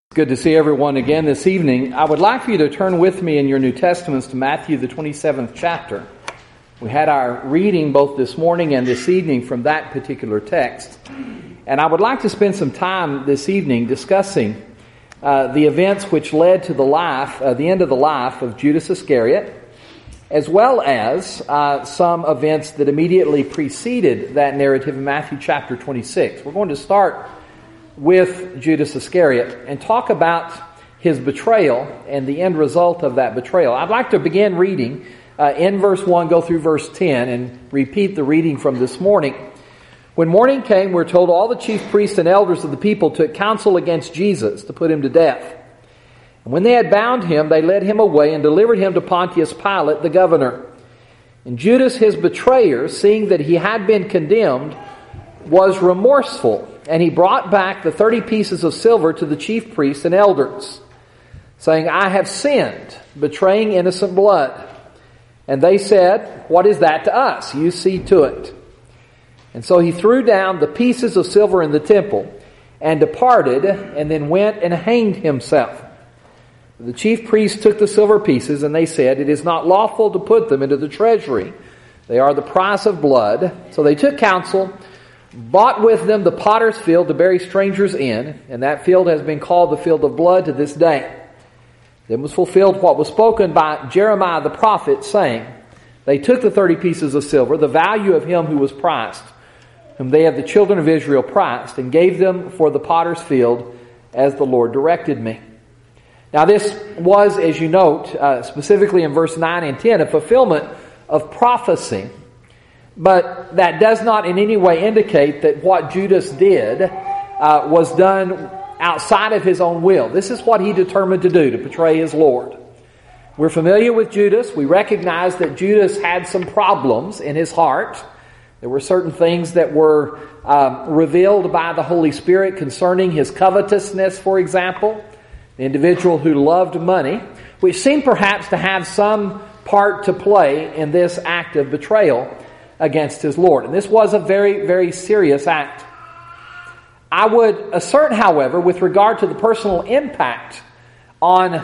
Good to see everyone again this evening. I would like for you to turn with me in your New Testaments to Matthew, the 27th chapter. We had our reading both this morning and this evening from that particular text. And I would like to spend some time this evening discussing the events which led to the end of the life of Judas Iscariot, as well as some events that immediately preceded that narrative in Matthew chapter 26. We're going to start with Judas Iscariot and talk about his betrayal and the end result of that betrayal. I'd like to begin reading in verse 1, go through verse 10, and repeat the reading from this morning. When morning came, we're told all the chief priests and elders of the people took counsel against Jesus to put him to death. And when they had bound him, they led him away and delivered him to Pontius Pilate, the governor. And Judas, his betrayer, seeing that he had been condemned, was remorseful, and he brought back the 30 pieces of silver to the chief priests and elders, saying, I have sinned, betraying innocent blood. And they said, what is that to us? You see to it. And so he threw down the pieces of silver in the temple and departed, and then went and hanged himself. The chief priests took the silver pieces, and they said, it is not lawful to put them into the treasury. They are the price of blood. So they took counsel, bought with them the potter's field to bury strangers in, and that field has been called the field of blood to this day. Then was fulfilled what was spoken by Jeremiah the prophet, saying, they took the 30 pieces of silver, the value of him who was priced, whom they of the children of Israel priced, and gave them for the potter's field, as the Lord directed me. Now this was, as you note, specifically in verse 9 and 10, a fulfillment of prophecy. But that does not in any way indicate that what Judas did was done outside of his own will. This is what he determined to do, to betray his Lord. We're familiar with Judas. We recognize that Judas had some problems in his heart. There were certain things that were revealed by the Holy Spirit concerning his covetousness, for example. The individual who loved money, which seemed perhaps to have some part to play in this act of betrayal against his Lord. And this was a very, very serious act. I would assert, however, with regard to the personal impact on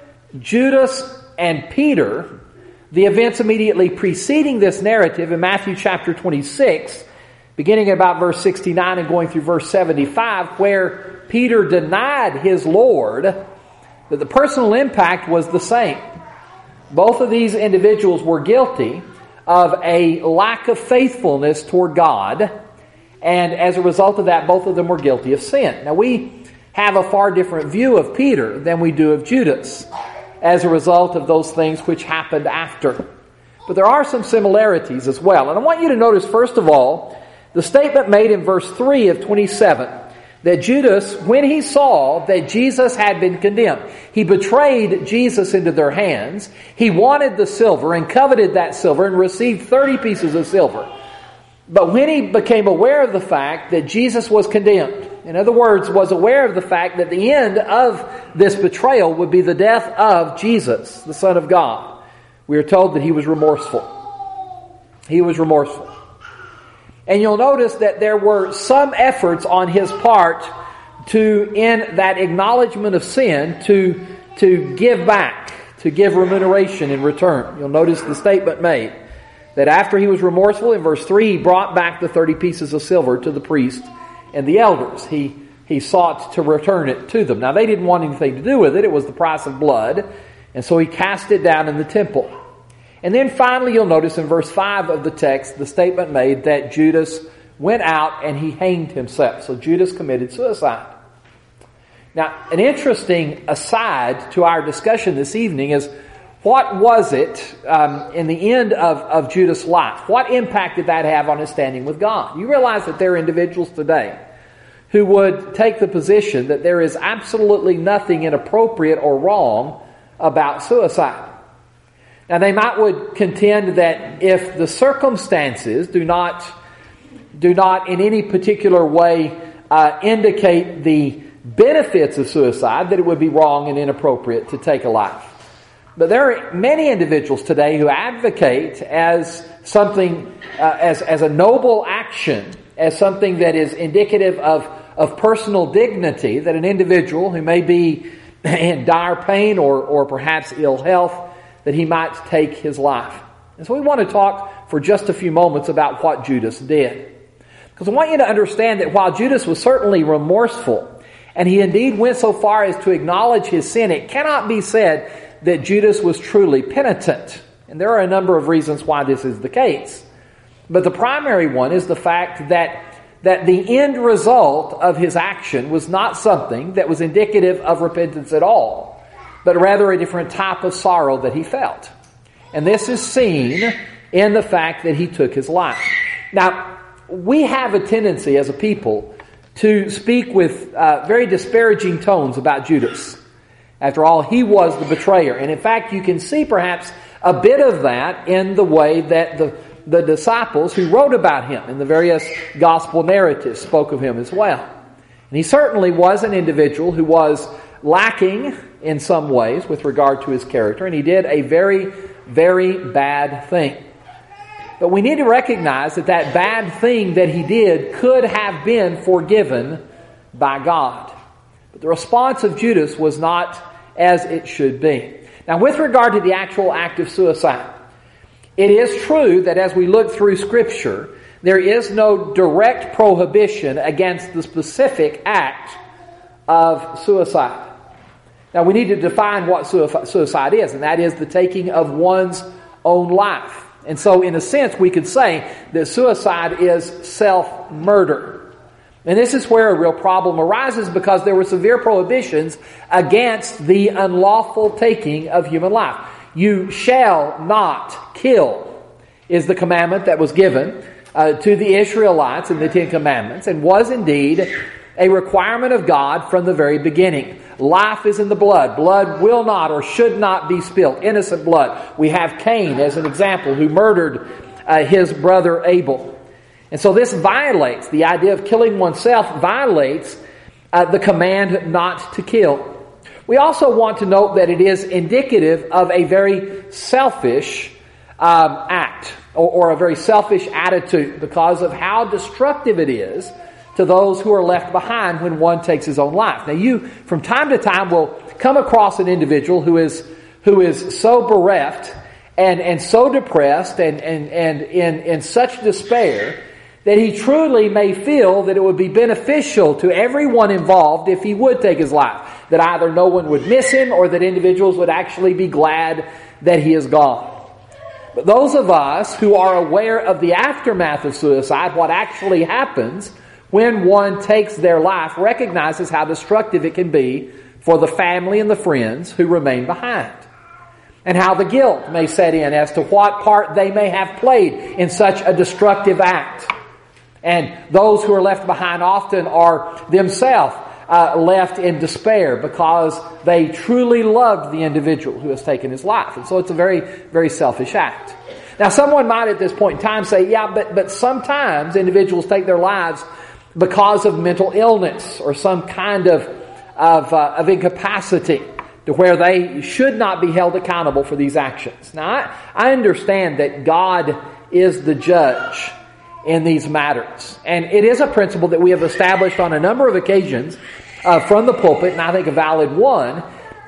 Judas and Peter, the events immediately preceding this narrative in Matthew chapter 26, beginning at about verse 69 and going through verse 75, where Peter denied his Lord, that the personal impact was the same. Both of these individuals were guilty of a lack of faithfulness toward God, and as a result of that, both of them were guilty of sin. Now, we have a far different view of Peter than we do of Judas as a result of those things which happened after. But there are some similarities as well. And I want you to notice, first of all, the statement made in verse 3 of 27, that Judas, when he saw that Jesus had been condemned, he betrayed Jesus into their hands. He wanted the silver and coveted that silver and received 30 pieces of silver. But when he became aware of the fact that Jesus was condemned, in other words, was aware of the fact that the end of this betrayal would be the death of Jesus, the Son of God, we are told that he was remorseful. He was remorseful. And you'll notice that there were some efforts on his part to, in that acknowledgement of sin, to give back, to give remuneration in return. You'll notice the statement made that after he was remorseful, in verse 3, he brought back the 30 pieces of silver to the priest and the elders. He sought to return it to them. Now, they didn't want anything to do with it. It was the price of blood. And so he cast it down in the temple. And then finally, you'll notice in verse 5 of the text, the statement made that Judas went out and he hanged himself. So Judas committed suicide. Now, an interesting aside to our discussion this evening is, what was it in the end of Judas' life? What impact did that have on his standing with God? You realize that there are individuals today who would take the position that there is absolutely nothing inappropriate or wrong about suicide. Now, they would contend that if the circumstances do not in any particular way indicate the benefits of suicide, that it would be wrong and inappropriate to take a life. But there are many individuals today who advocate as something, as a noble action, as something that is indicative of of personal dignity that an individual who may be in dire pain or perhaps ill health, that he might take his life. And so we want to talk for just a few moments about what Judas did. Because I want you to understand that while Judas was certainly remorseful, and he indeed went so far as to acknowledge his sin, it cannot be said that Judas was truly penitent. And there are a number of reasons why this is the case. But the primary one is the fact that the end result of his action was not something that was indicative of repentance at all, but rather a different type of sorrow that he felt. And this is seen in the fact that he took his life. Now, we have a tendency as a people to speak with very disparaging tones about Judas. After all, he was the betrayer. And in fact, you can see perhaps a bit of that in the way that the disciples who wrote about him in the various gospel narratives spoke of him as well. And he certainly was an individual who was lacking in some ways with regard to his character, and he did a very, very bad thing. But we need to recognize that bad thing that he did could have been forgiven by God. But the response of Judas was not as it should be. Now, with regard to the actual act of suicide, it is true that as we look through Scripture, there is no direct prohibition against the specific act of suicide. Now, we need to define what suicide is, and that is the taking of one's own life. And so, in a sense, we could say that suicide is self-murder. And this is where a real problem arises, because there were severe prohibitions against the unlawful taking of human life. You shall not kill is the commandment that was given to the Israelites in the Ten Commandments, and was indeed a requirement of God from the very beginning. Life is in the blood. Blood will not or should not be spilled. Innocent blood. We have Cain as an example, who murdered his brother Abel. And so this violates, the idea of killing oneself violates the command not to kill. We also want to note that it is indicative of a very selfish act or a very selfish attitude, because of how destructive it is to those who are left behind when one takes his own life. Now, you, from time to time, will come across an individual who is so bereft and so depressed and in such despair that he truly may feel that it would be beneficial to everyone involved if he would take his life. That either no one would miss him, or that individuals would actually be glad that he is gone. But those of us who are aware of the aftermath of suicide, what actually happens when one takes their life, recognizes how destructive it can be for the family and the friends who remain behind. And how the guilt may set in as to what part they may have played in such a destructive act. And those who are left behind often are themselves left in despair, because they truly loved the individual who has taken his life. And so it's a very, very selfish act. Now, someone might at this point in time say, yeah, but sometimes individuals take their lives because of mental illness or some kind of incapacity to where they should not be held accountable for these actions. Now, I understand that God is the judge in these matters. And it is a principle that we have established on a number of occasions from the pulpit, and I think a valid one,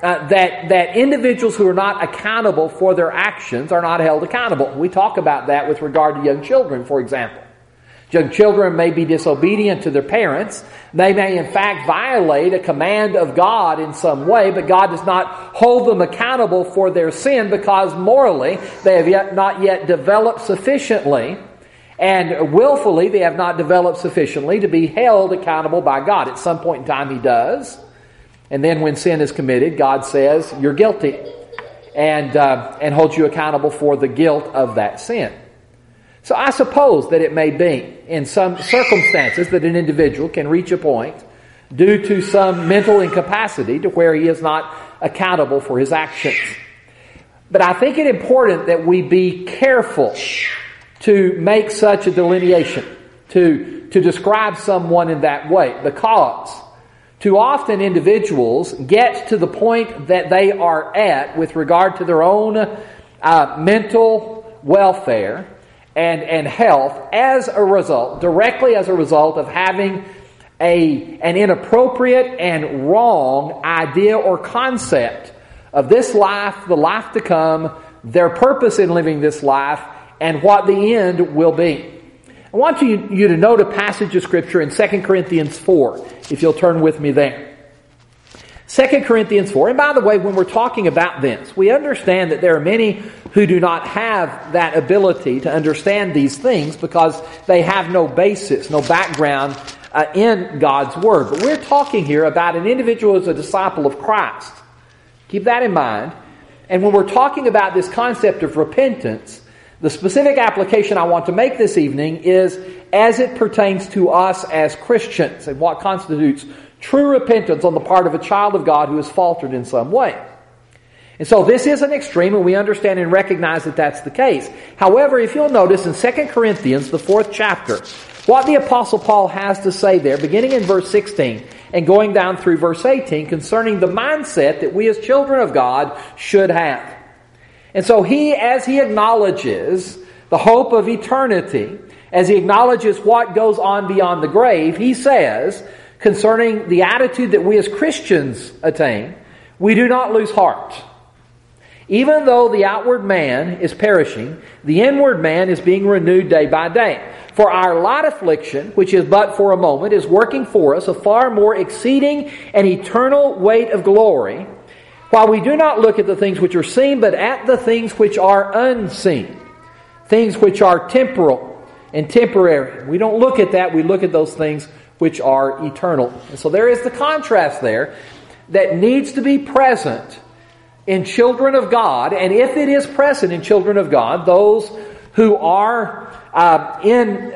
that individuals who are not accountable for their actions are not held accountable. We talk about that with regard to young children, for example. Young children may be disobedient to their parents. They may in fact violate a command of God in some way, but God does not hold them accountable for their sin, because morally they have not yet developed sufficiently, and willfully they have not developed sufficiently to be held accountable by God. At some point in time He does. And then when sin is committed, God says, you're guilty, and holds you accountable for the guilt of that sin. So I suppose that it may be in some circumstances that an individual can reach a point due to some mental incapacity to where he is not accountable for his actions. But I think it important that we be careful to make such a delineation, to describe someone in that way, because too often individuals get to the point that they are at with regard to their own mental welfare and health as a result, directly as a result of having an inappropriate and wrong idea or concept of this life, the life to come, their purpose in living this life, and what the end will be. I want you to note a passage of Scripture in 2 Corinthians 4, if you'll turn with me there. 2 Corinthians 4, and by the way, when we're talking about this, we understand that there are many who do not have that ability to understand these things because they have no basis, no background in God's Word. But we're talking here about an individual who is a disciple of Christ. Keep that in mind. And when we're talking about this concept of repentance, the specific application I want to make this evening is as it pertains to us as Christians and what constitutes true repentance on the part of a child of God who has faltered in some way. And so this is an extreme, and we understand and recognize that that's the case. However, if you'll notice in 2 Corinthians, the 4th chapter, what the Apostle Paul has to say there, beginning in verse 16 and going down through verse 18, concerning the mindset that we as children of God should have. And so as he acknowledges the hope of eternity, as he acknowledges what goes on beyond the grave, he says, concerning the attitude that we as Christians attain, we do not lose heart. Even though the outward man is perishing, the inward man is being renewed day by day. For our light affliction, which is but for a moment, is working for us a far more exceeding and eternal weight of glory, while we do not look at the things which are seen, but at the things which are unseen. Things which are temporal and temporary. We don't look at that, we look at those things which are eternal. And so there is the contrast there that needs to be present in children of God. And if it is present in children of God, those who are in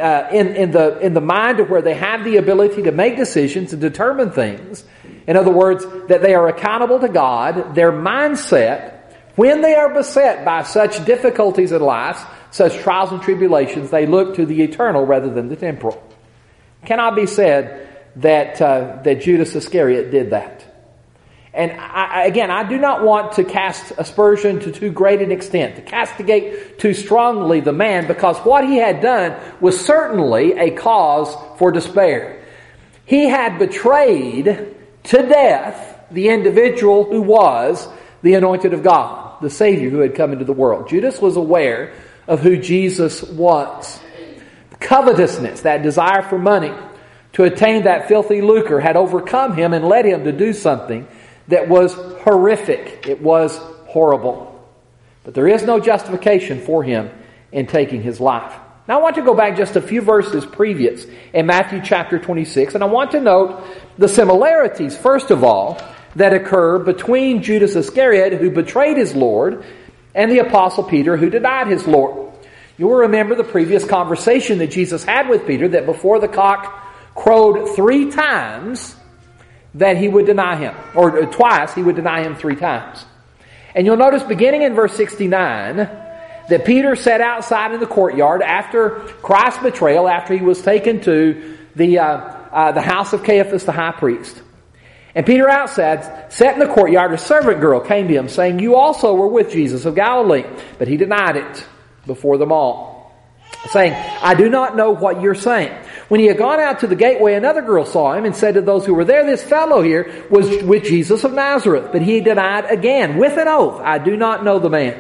the mind of where they have the ability to make decisions and determine things, in other words, that they are accountable to God, their mindset, when they are beset by such difficulties in life, such trials and tribulations, they look to the eternal rather than the temporal. It cannot be said that Judas Iscariot did that. And I do not want to cast aspersion to too great an extent, to castigate too strongly the man, because what he had done was certainly a cause for despair. He had betrayed to death the individual who was the anointed of God, the Savior who had come into the world. Judas was aware of who Jesus was. Covetousness, that desire for money, to attain that filthy lucre, had overcome him and led him to do something that was horrific. It was horrible. But there is no justification for him in taking his life. Now I want to go back just a few verses previous in Matthew chapter 26, and I want to note the similarities, first of all, that occur between Judas Iscariot, who betrayed his Lord, and the Apostle Peter, who denied his Lord. You will remember the previous conversation that Jesus had with Peter, that before the cock crowed 3 times, that he would deny him, or twice he would deny him 3 times. And you'll notice beginning in verse 69 that Peter sat outside in the courtyard after Christ's betrayal, after he was taken to the house of Caiaphas the high priest. And Peter outside sat in the courtyard. A servant girl came to him saying, "You also were with Jesus of Galilee." But he denied it before them all, saying, "I do not know what you're saying." When he had gone out to the gateway, another girl saw him and said to those who were there, "This fellow here was with Jesus of Nazareth." But he denied again with an oath, "I do not know the man."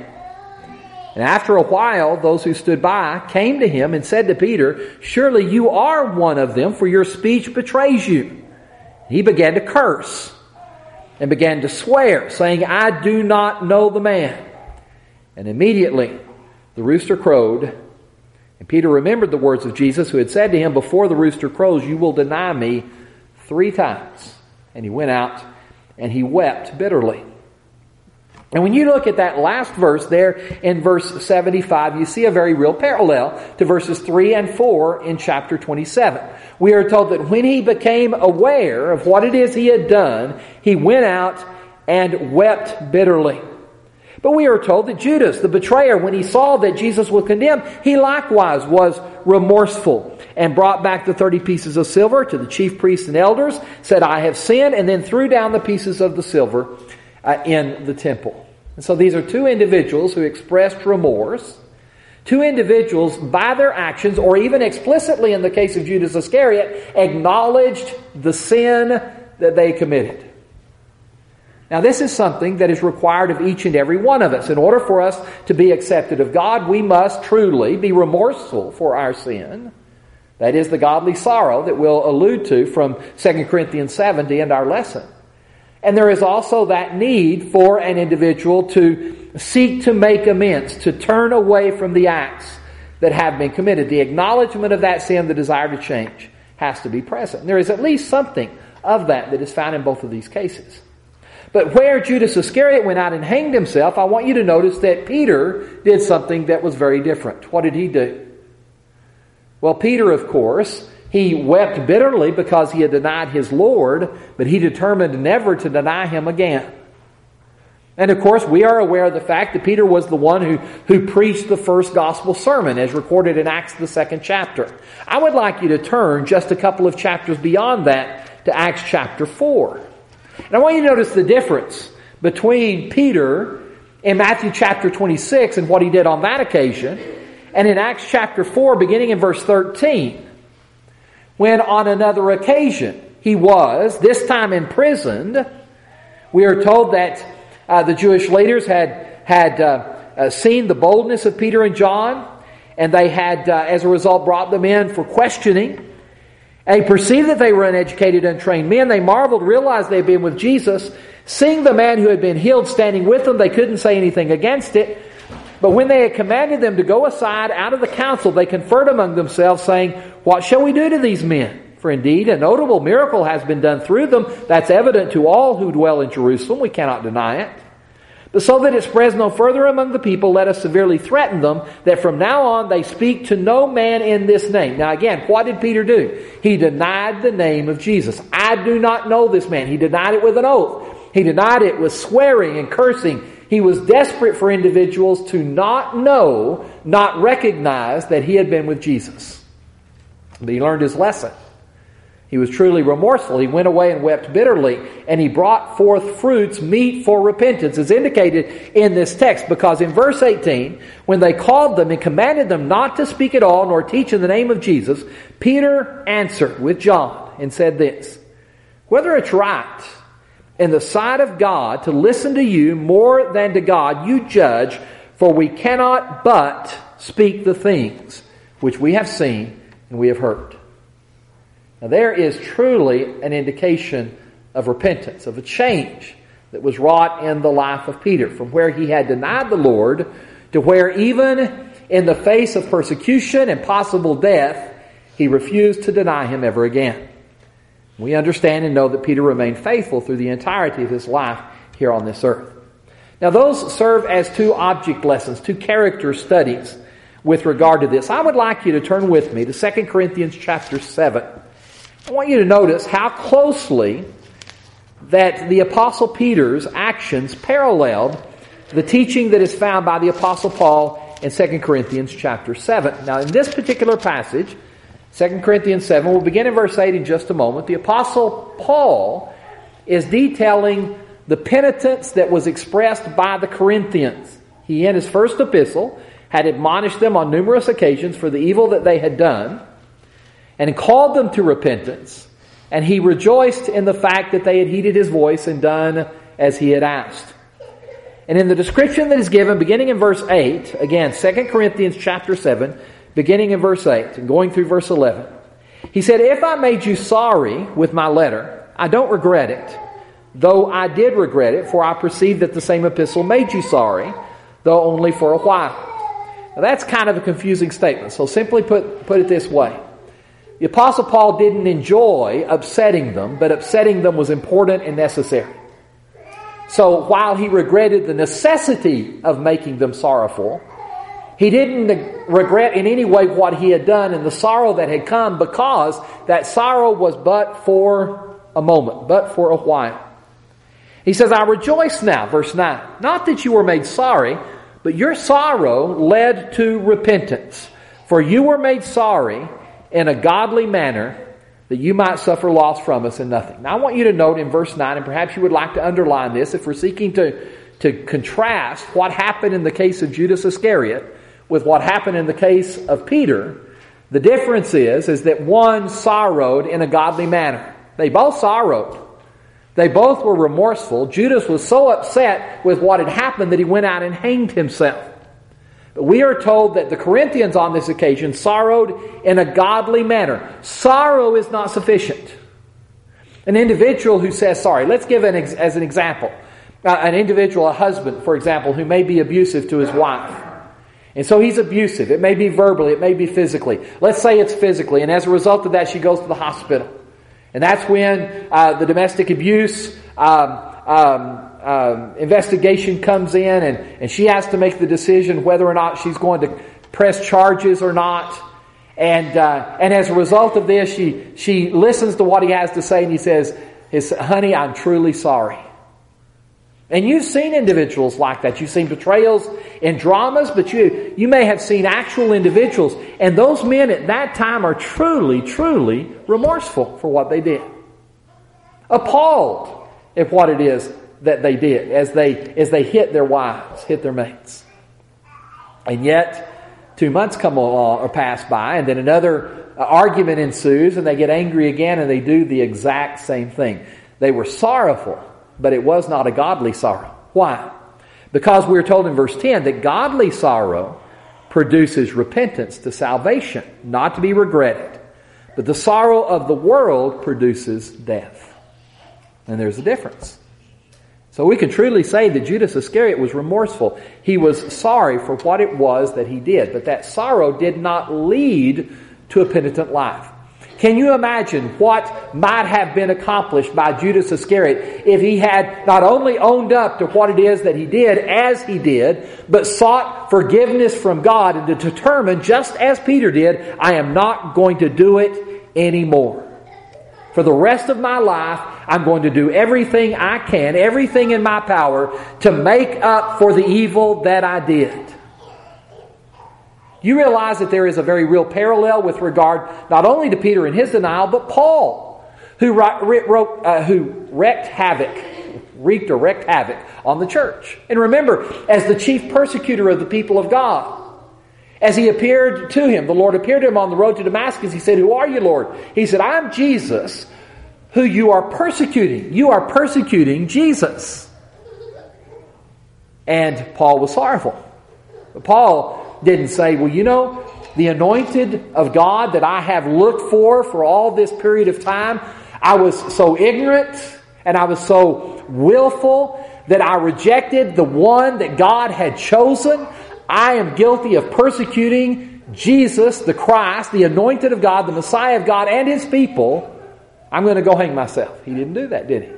And after a while, those who stood by came to him and said to Peter, "Surely you are one of them, for your speech betrays you." He began to curse and began to swear, saying, "I do not know the man." And immediately the rooster crowed. And Peter remembered the words of Jesus, who had said to him, "Before the rooster crows, you will deny me 3 times." And he went out and he wept bitterly. And when you look at that last verse there in verse 75, you see a very real parallel to verses 3 and 4 in chapter 27. We are told that when he became aware of what it is he had done, he went out and wept bitterly. But we are told that Judas, the betrayer, when he saw that Jesus was condemned, he likewise was remorseful and brought back the 30 pieces of silver to the chief priests and elders, said, "I have sinned," and then threw down the pieces of the silver in the temple. And so these are 2 individuals who expressed remorse, Two individuals, by their actions, or even explicitly in the case of Judas Iscariot, acknowledged the sin that they committed. Now, this is something that is required of each and every one of us. In order for us to be accepted of God, we must truly be remorseful for our sin. That is the godly sorrow that we'll allude to from 2 Corinthians 7 to end our lesson. And there is also that need for an individual to seek to make amends, to turn away from the acts that have been committed. The acknowledgement of that sin, the desire to change, has to be present. There is at least something of that is found in both of these cases. But where Judas Iscariot went out and hanged himself, I want you to notice that Peter did something that was very different. What did he do? Well, Peter, of course, he wept bitterly because he had denied his Lord, but he determined never to deny him again. And of course, we are aware of the fact that Peter was the one who preached the first gospel sermon, as recorded in Acts, the 2nd chapter. I would like you to turn just a couple of chapters beyond that to Acts chapter 4. And I want you to notice the difference between Peter in Matthew chapter 26 and what he did on that occasion, and in Acts chapter 4, beginning in verse 13, when on another occasion he was, this time imprisoned. We are told that the Jewish leaders had seen the boldness of Peter and John, and they had, as a result, brought them in for questioning. They perceived that they were uneducated, untrained men. They marveled, realized they had been with Jesus. Seeing the man who had been healed standing with them, they couldn't say anything against it. But when they had commanded them to go aside out of the council, they conferred among themselves, saying, "What shall we do to these men? For indeed a notable miracle has been done through them. That's evident to all who dwell in Jerusalem. We cannot deny it. But so that it spreads no further among the people, let us severely threaten them, that from now on they speak to no man in this name." Now again, what did Peter do? He denied the name of Jesus. "I do not know this man." He denied it with an oath. He denied it with swearing and cursing. He was desperate for individuals to not know, not recognize that he had been with Jesus. But he learned his lesson. He was truly remorseful. He went away and wept bitterly, and he brought forth fruits meet for repentance, as indicated in this text, because in verse 18, when they called them and commanded them not to speak at all, nor teach in the name of Jesus, Peter answered with John and said this, "Whether it's right in the sight of God to listen to you more than to God, you judge, for we cannot but speak the things which we have seen and we have heard." Now there is truly an indication of repentance, of a change that was wrought in the life of Peter, from where he had denied the Lord to where even in the face of persecution and possible death, he refused to deny him ever again. We understand and know that Peter remained faithful through the entirety of his life here on this earth. Now those serve as two object lessons, two character studies with regard to this. I would like you to turn with me to 2 Corinthians chapter 7. I want you to notice how closely that the Apostle Peter's actions paralleled the teaching that is found by the Apostle Paul in 2 Corinthians chapter 7. Now in this particular passage, 2 Corinthians 7, we'll begin in verse 8 in just a moment. The Apostle Paul is detailing the penitence that was expressed by the Corinthians. He, in his first epistle, had admonished them on numerous occasions for the evil that they had done, and called them to repentance, and he rejoiced in the fact that they had heeded his voice and done as he had asked. And in the description that is given, beginning in verse 8, again, 2 Corinthians chapter 7, beginning in verse 8 and going through verse 11, he said, "If I made you sorry with my letter, I don't regret it, though I did regret it, for I perceive that the same epistle made you sorry, though only for a while." Now that's kind of a confusing statement, so simply put it this way. The Apostle Paul didn't enjoy upsetting them, but upsetting them was important and necessary. So while he regretted the necessity of making them sorrowful, he didn't regret in any way what he had done and the sorrow that had come, because that sorrow was but for a moment, but for a while. He says, "I rejoice now," verse 9, "not that you were made sorry, but your sorrow led to repentance. For you were made sorry in a godly manner, that you might suffer loss from us in nothing." Now I want you to note in verse 9, and perhaps you would like to underline this, if we're seeking to contrast what happened in the case of Judas Iscariot with what happened in the case of Peter. The difference is that one sorrowed in a godly manner. They both sorrowed. They both were remorseful. Judas was so upset with what had happened that he went out and hanged himself. But we are told that the Corinthians on this occasion sorrowed in a godly manner. Sorrow is not sufficient. An individual who says sorry, let's give as an example, an individual, a husband, for example, who may be abusive to his wife. And so he's abusive. It may be verbally, it may be physically. Let's say it's physically, and as a result of that, she goes to the hospital. And that's when the domestic abuse investigation comes in, and she has to make the decision whether or not she's going to press charges or not. And as a result of this, she listens to what he has to say, and he says, "Honey, I'm truly sorry." And you've seen individuals like that. You've seen betrayals in dramas, but you may have seen actual individuals. And those men at that time are truly, truly remorseful for what they did. Appalled at what it is that they did as they hit their wives, hit their mates. And yet, 2 months come along or pass by, and then another argument ensues, and they get angry again, and they do the exact same thing. They were sorrowful, but it was not a godly sorrow. Why? Because we're told in verse 10 that godly sorrow produces repentance to salvation, not to be regretted. But the sorrow of the world produces death. And there's a difference. So we can truly say that Judas Iscariot was remorseful. He was sorry for what it was that he did. But that sorrow did not lead to a penitent life. Can you imagine what might have been accomplished by Judas Iscariot if he had not only owned up to what it is that he did as he did, but sought forgiveness from God and to determine, just as Peter did, I am not going to do it anymore. For the rest of my life, I'm going to do everything I can, everything in my power, to make up for the evil that I did. You realize that there is a very real parallel with regard not only to Peter and his denial, but Paul, who wreaked havoc on the church. And remember, as the chief persecutor of the people of God, as he appeared to him, the Lord appeared to him on the road to Damascus. He said, "Who are you, Lord?" He said, "I'm Jesus, who you are persecuting. You are persecuting Jesus." And Paul was sorrowful. But Paul didn't say, "Well, you know, the anointed of God that I have looked for all this period of time, I was so ignorant and I was so willful that I rejected the one that God had chosen. I am guilty of persecuting Jesus, the Christ, the anointed of God, the Messiah of God, and His people. I'm going to go hang myself." He didn't do that, did he?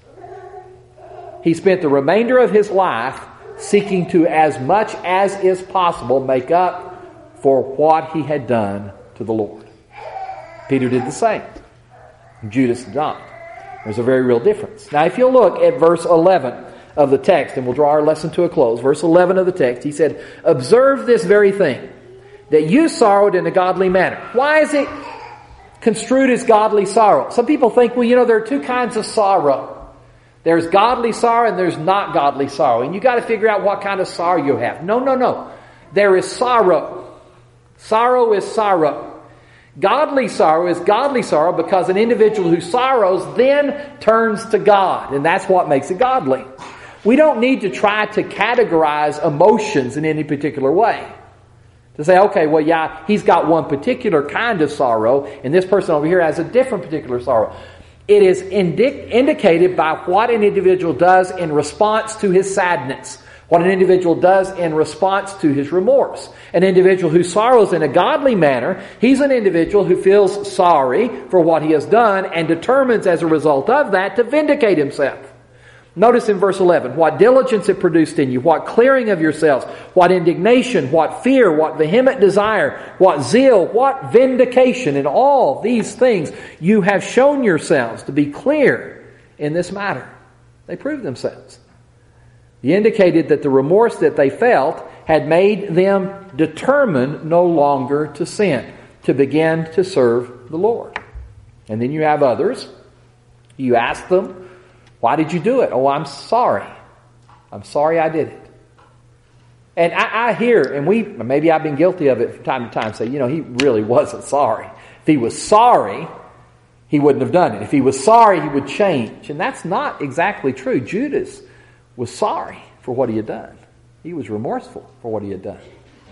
He spent the remainder of his life seeking to, as much as is possible, make up for what he had done to the Lord. Peter did the same. Judas did not. There's a very real difference. Now, if you'll look at verse 11 of the text, and we'll draw our lesson to a close. Verse 11 of the text, he said, "Observe this very thing, that you sorrowed in a godly manner." Why is it construed as godly sorrow? Some people think, well, you know, there are two kinds of sorrow. There's godly sorrow and there's not godly sorrow. And you got to figure out what kind of sorrow you have. No. There is sorrow. Sorrow is sorrow. Godly sorrow is godly sorrow because an individual who sorrows then turns to God. And that's what makes it godly. We don't need to try to categorize emotions in any particular way. To say, okay, well, yeah, he's got one particular kind of sorrow, and this person over here has a different particular sorrow. It is indicated by what an individual does in response to his sadness, what an individual does in response to his remorse. An individual who sorrows in a godly manner, he's an individual who feels sorry for what he has done and determines as a result of that to vindicate himself. Notice in verse 11, what diligence it produced in you, what clearing of yourselves, what indignation, what fear, what vehement desire, what zeal, what vindication. In all these things you have shown yourselves to be clear in this matter. They proved themselves. He indicated that the remorse that they felt had made them determined no longer to sin, to begin to serve the Lord. And then you have others. You ask them, "Why did you do it?" "Oh, I'm sorry. I'm sorry I did it." And I hear, and maybe I've been guilty of it from time to time, say, he really wasn't sorry. If he was sorry, he wouldn't have done it. If he was sorry, he would change. And that's not exactly true. Judas was sorry for what he had done. He was remorseful for what he had done.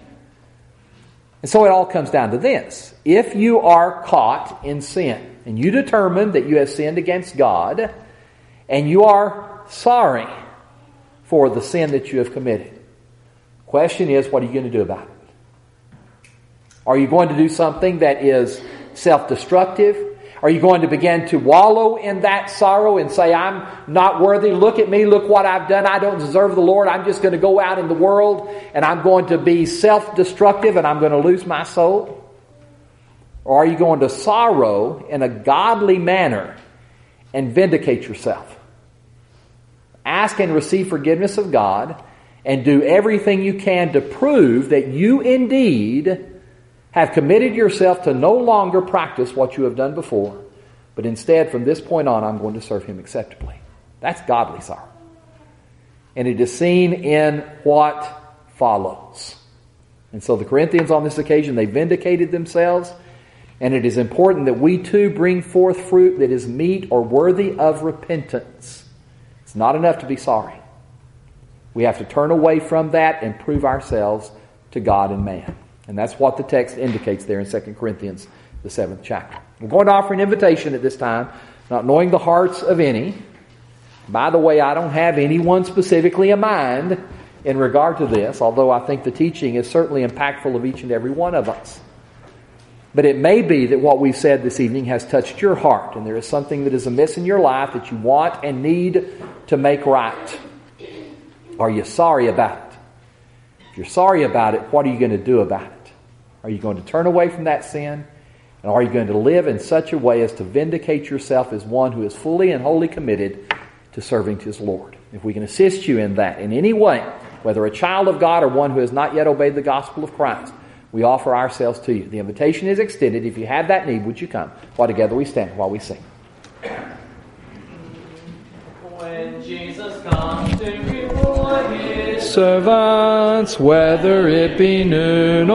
And so it all comes down to this. If you are caught in sin, and you determine that you have sinned against God, and you are sorry for the sin that you have committed, the question is, what are you going to do about it? Are you going to do something that is self-destructive? Are you going to begin to wallow in that sorrow and say, I'm not worthy, look at me, look what I've done, I don't deserve the Lord, I'm just going to go out in the world and I'm going to be self-destructive and I'm going to lose my soul? Or are you going to sorrow in a godly manner and vindicate yourself? Ask and receive forgiveness of God and do everything you can to prove that you indeed have committed yourself to no longer practice what you have done before, but instead from this point on I'm going to serve Him acceptably. That's godly sorrow. And it is seen in what follows. And so the Corinthians on this occasion, they vindicated themselves, and it is important that we too bring forth fruit that is meet or worthy of repentance. It's not enough to be sorry. We have to turn away from that and prove ourselves to God and man. And that's what the text indicates there in 2 Corinthians, the 7th chapter. We're going to offer an invitation at this time, not knowing the hearts of any. By the way, I don't have anyone specifically in mind in regard to this, although I think the teaching is certainly impactful of each and every one of us. But it may be that what we've said this evening has touched your heart, and there is something that is amiss in your life that you want and need to make right. Are you sorry about it? If you're sorry about it, what are you going to do about it? Are you going to turn away from that sin? And are you going to live in such a way as to vindicate yourself as one who is fully and wholly committed to serving His Lord? If we can assist you in that in any way, whether a child of God or one who has not yet obeyed the gospel of Christ, we offer ourselves to you. The invitation is extended. If you have that need, would you come? While together we stand while we sing. When Jesus comes to reward His servants, whether it be noon or